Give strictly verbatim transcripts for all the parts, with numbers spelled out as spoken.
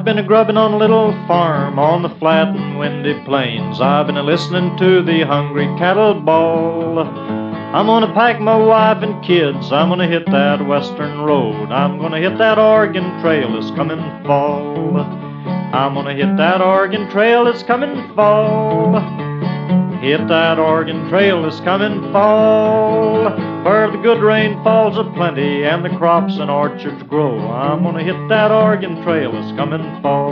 been a-grubbing on a little farm on the flat and windy plains. I've been a-listening to the hungry cattle bawl. I'm gonna pack my wife and kids, I'm gonna hit that western road. I'm gonna hit that Oregon Trail this coming fall. I'm gonna hit that Oregon Trail this coming fall. Hit that Oregon Trail this coming fall, where the good rain falls a-plenty and the crops and orchards grow. I'm gonna hit that Oregon Trail this coming fall.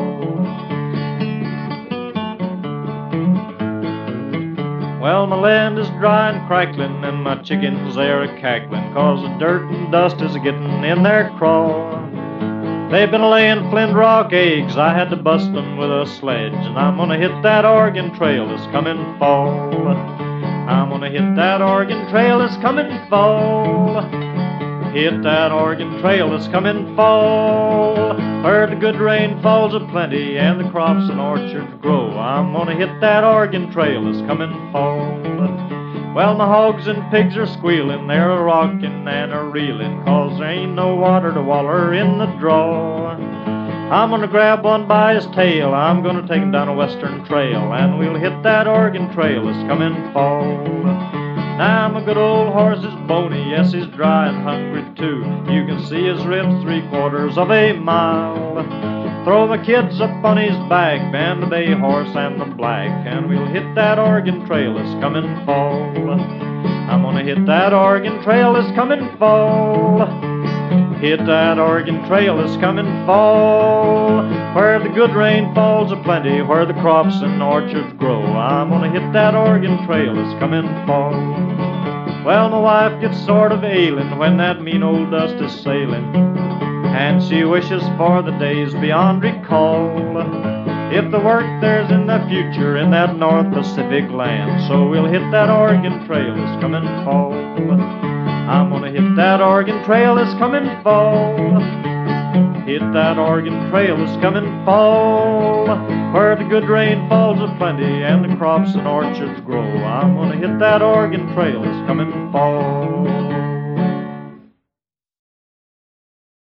Well, my land is dry and crackling and my chickens they're a-cackling, 'cause the dirt and dust is a-getting in their craw. They've been laying flint rock eggs, I had to bust them with a sledge, and I'm gonna hit that Oregon Trail this coming fall. I'm gonna hit that Oregon Trail this coming fall. Hit that Oregon Trail this coming fall, where the good rain falls a-plenty and the crops and orchards grow. I'm gonna hit that Oregon Trail this coming fall. Well, my hogs and pigs are squealing, they're a-rocking and a-reeling, 'cause there ain't no water to waller in the draw. I'm gonna grab one by his tail, I'm gonna take him down a western trail, and we'll hit that Oregon Trail this coming fall. Now my good old horse is bony, yes, he's dry and hungry too. You can see his ribs three quarters of a mile. Throw my kids up on his back, band the bay horse and the black, and we'll hit that Oregon Trail this coming fall. I'm gonna hit that Oregon Trail this coming fall. Hit that Oregon Trail this coming fall, where the good rain falls a-plenty, where the crops and orchards grow. I'm gonna hit that Oregon Trail this coming fall. Well, my wife gets sort of ailing when that mean old dust is sailing, and she wishes for the days beyond recall. If the work there's in the future in that North Pacific land, so we'll hit that Oregon Trail this coming fall. I'm gonna hit that Oregon Trail this coming fall. Hit that Oregon Trail this coming fall, where the good rain falls a-plenty and the crops and orchards grow. I'm gonna hit that Oregon Trail this coming fall.